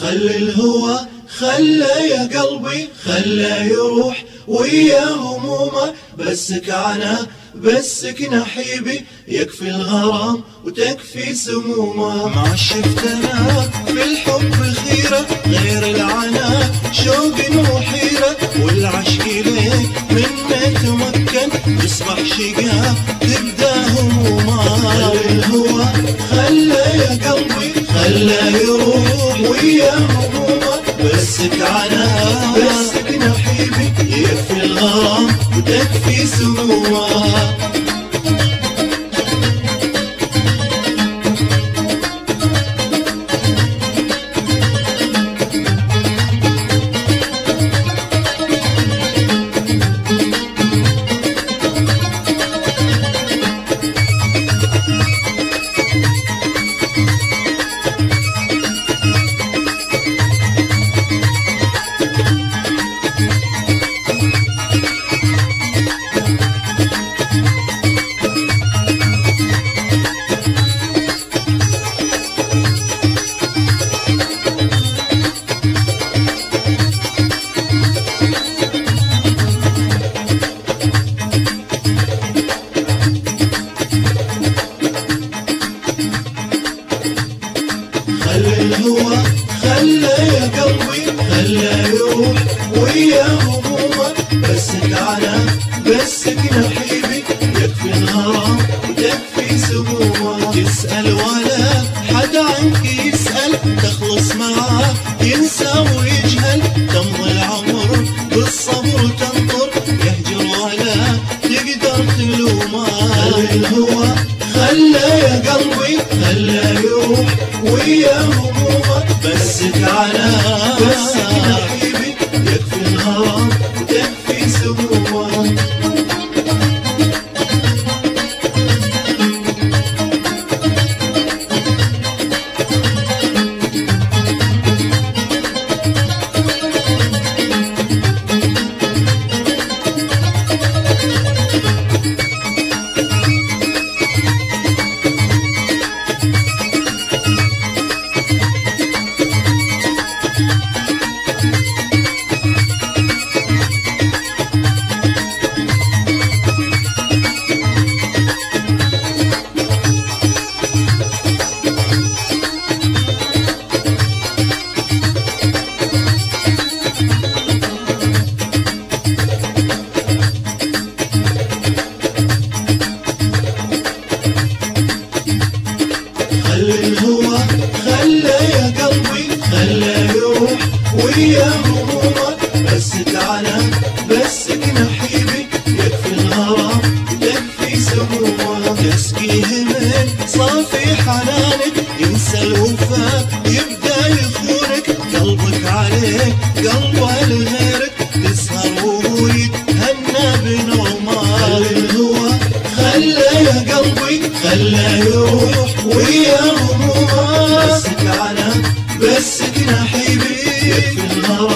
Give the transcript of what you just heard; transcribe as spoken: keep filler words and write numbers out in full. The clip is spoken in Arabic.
خل الهوى خلى يا قلبي خلى يروح ويا همومه، بسك عنا بسك نحيبي يكفي الغرام وتكفي سمومه. ما شفت انا في الحب خيره غير العنا شوق وحيره، والعشق ليك منه تمكن يصبح شقا تبدا همومه. خل الهوى خلى يا قلبي خلى يروح ويا همومه، بسك عنا بسك نحيبي يكفي الغرام وتكفي سمومه. خل الهوى خلى يا قلبي خلى يروح ويا همومه، بسك عنا بسك نحيبي يكفي الغرام وتكفي سمومه. تسأل ولا حد عنك يسأل، تخلص معاه ينسى ويجهل، تمضي العمر بالصبر تنطر يهجر ولا تقدر تلومه. خل الهوى خلى يا قلبي خلى يروح ويا همومه، بسك عنا بسك نحيبي يكفي الغرام وتكفي سمومه. خل الهوى خلى يا قلبي خلى يروح ويا همومه، بسك عنا بسك نحيبي يكفي الغرام وتكفي سمومه. تسقيه من صافي حنانك ينسى الوفا يبدا يخونك، قلبك عليه قلبه لغيرك تسهر وهو يتهنى بنومه. خل الهوى خلى يا قلبي خلى يروح ويا همومه، بسك عنا بسك نحيبي يكفي الغرام